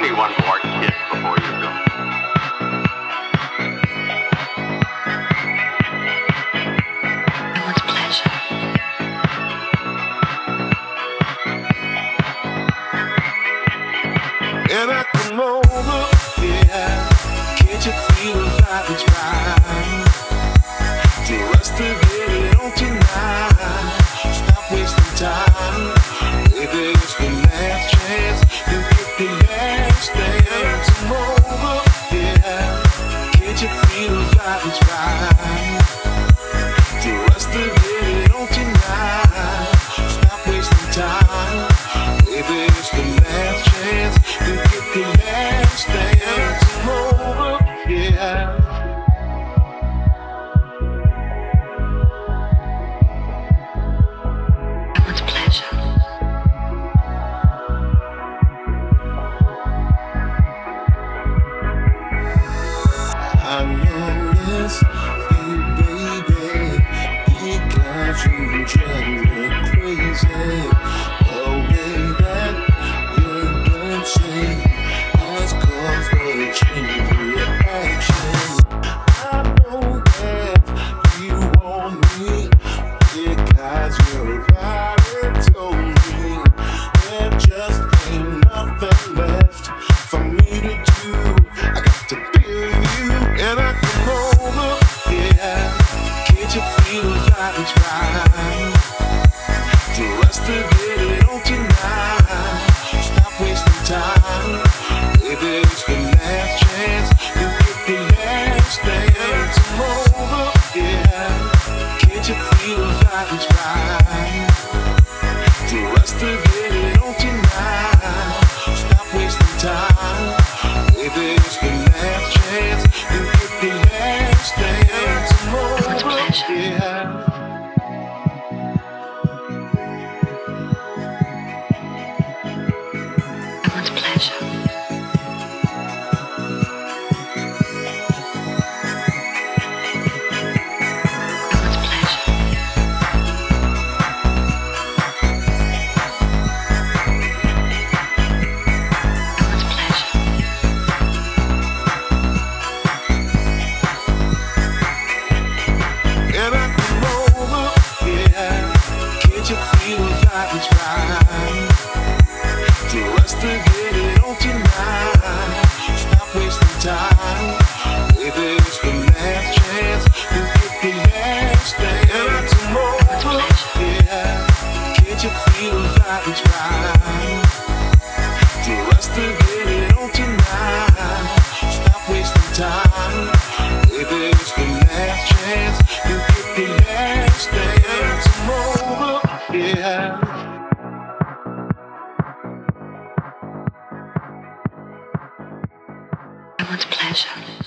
me one more kiss before you go. I want pleasure. And I come over, yeah. Can't you feel the vibe is right? The rest of it on tonight. Stop wasting time. Maybe it's the last chance. You get the last dance. Come over, yeah. Can't you feel the vibe is right? The rest of it on tonight. Stop wasting time. Maybe it's the last chance. You get the last dance. Come over, yeah. I want pleasure. I know it's you, baby. Because you drive me crazy. The way that you're dancing has caused a chain reaction. I know that you want me because your body told me there just ain't nothing left for me to do. I got to feel you and I come over, yeah. Can't you feel the vibe is right? The rest of it on tonight. Stop wasting time. Maybe it's the last chance. You get the last dance. Come over, yeah. Can't you feel the vibe is right? The rest of it on tonight. Stop wasting time. Maybe it's the last chance. You get the last dance. Come over, yeah. I want pleasure. I want pleasure. I want pleasure. And I come over, yeah. Can't you feel the vibe is right? The rest of it on tonight. Stop wasting time. Maybe it's the last chance. You get the last dance. And I come over, yeah. Can't you feel the vibe is right? The rest of it on tonight. Stop wasting time. Maybe it's the last chance. You get the last dance. Come over, yeah. I want pleasure.